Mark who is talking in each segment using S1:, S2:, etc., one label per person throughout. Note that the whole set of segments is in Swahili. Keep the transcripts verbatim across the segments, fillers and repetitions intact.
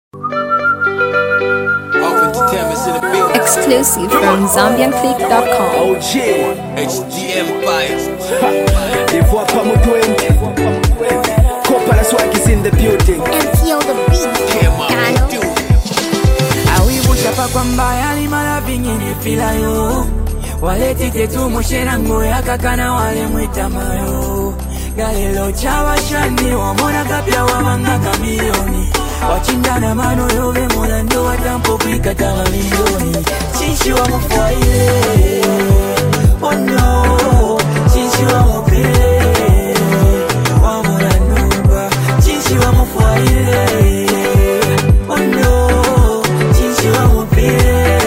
S1: Exclusive from Zambian Click dot com.
S2: O G
S3: H D Empire.
S2: Les voix pas mon twenty. Kopala swag is in the building.
S4: M T O the beat.
S5: Awibusha pa kwamba yani mara vingine fila yo. Wale tite tu mushena ngoya kakana wale mwita mayo. Galelo chawa shani wamona kapya wamanga kamilioni. Wachindana mano yobe mwana ndo watampo kuikata mamilioni. Chishi wa mfuaile, oh no. Chishi wa mupile, wa mwana nuba. Chishi wa mfuaile, oh no. Chishi wa mupile,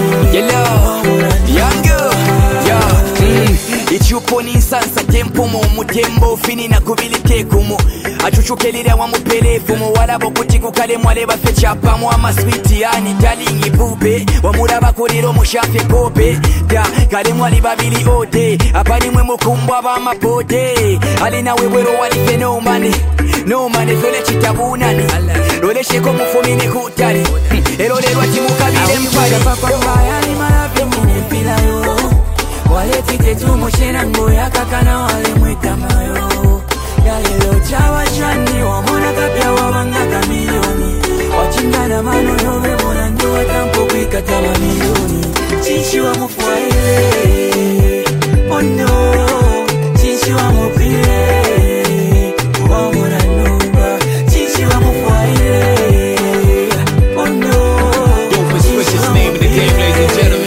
S3: ichupo ni sansa tempo mu mutembo fini na kubili tekumu achuchukelira wa mupelefu mu walabo kutiku kale mwale bafe chapa mu amaswiti yani talingi bube wa muraba korero mushafe kope da kale mwali babili ode apani mwe mukumbwa ba mapote alina webwero wali fenomane no mane fele chitabunani role sheko mufumine kutali ero lero atimukabile mpali
S5: papa yani mara vingine fila yo. Wale tite tu moshena ngoya kakana wale mwita mayo. Galelo chawa shani wamona kapya wabanga kamilioni. Wachindana mano yobe mwana ndo watampo kuikata mamilioni. Chishi wa mfuaile, oh no. Chishi wa mupile, wa mwana nuba. Chishi wa mfuaile, oh no.
S3: Don't misreach his name in the game, ladies and gentlemen.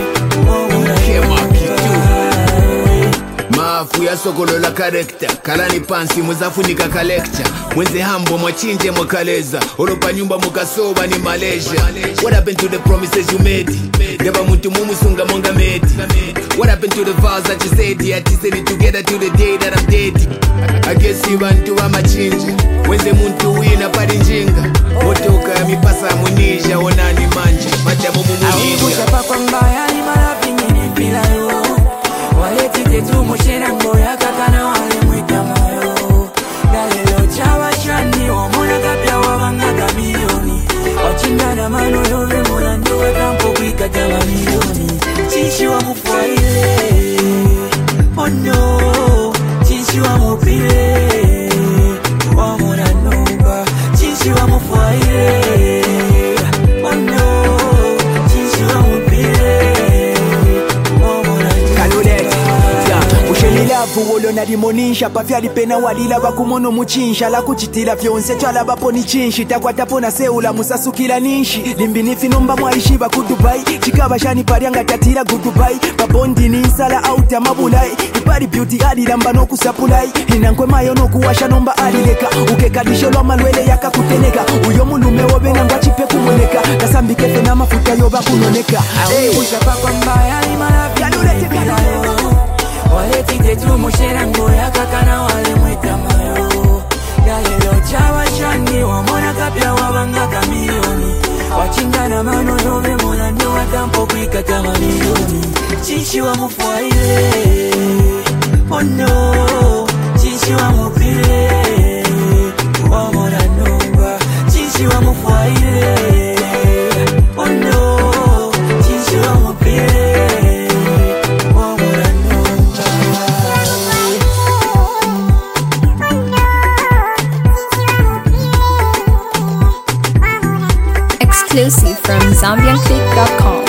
S6: Maafu ya sokolo la karekta kalani pansi muzafunika kalekcha mwenze hambo mwachinje mwakaleza oropa nyumba mukasoba ni Malaysia. What happened to the promises you made? Never muntu mumusunga monga made. What happened to the vows that you said? Yeah, you said it together till the day that I'm dead. I guess you want to amachinje mwenze muntu wina pari njinga motoka ya mipasa munisha onani manje matamu mumunisha
S5: pa kwamba yani mara vingine bila yo. Wale tite tu moshena ngoya kakana wale mwita mayo. Galelo chawa shani wamona kapya wabanga kamilioni. Wachindana mano yobe mwana ndo watampo kuikata mamilioni. Chishi wa mfuaile, oh no. Chishi wa mupile, wa mwana nuba. Chishi wa mfuaile, oh no. Chishi wa mupile, wa mwana nuba.
S2: Ushelilavu wolo na limonisha pavyali pena walila bakumono muchinsha la kuchitila vyonse twala bapo ni chinshi takwatapo na seula musasukila ninshi limbinifi nomba mwaishi baku Dubai chikaba shani parianga tatira gu Dubai babondi ni insala auta mabulai ipari beauty alilamba no kusapulai inankwe mayo no kuwasha nomba alileka ukekalisho lwa malwele yaka kuteneka uyo mulume wobena ngwachipe kumweleka kasambike pena mafuta yoba kunoneka
S5: Awibusha pa kwamba yani mara vingine bila yo. Wale tite tu moshena ngoya kakana wale mwita mayo. Galelo chawa shani wamona kapya wabanga kamilioni. Wachindana mano yobe mwana ndo watampo kuikata mamilioni. Chishi wa mfuaile, oh no. Chishi wa mupile, wa mwana nuba. Chishi wa mfuaile, oh no. Chishi wa mupile, wa mwana nuba.
S1: Exclusive from Zambian Click dot com.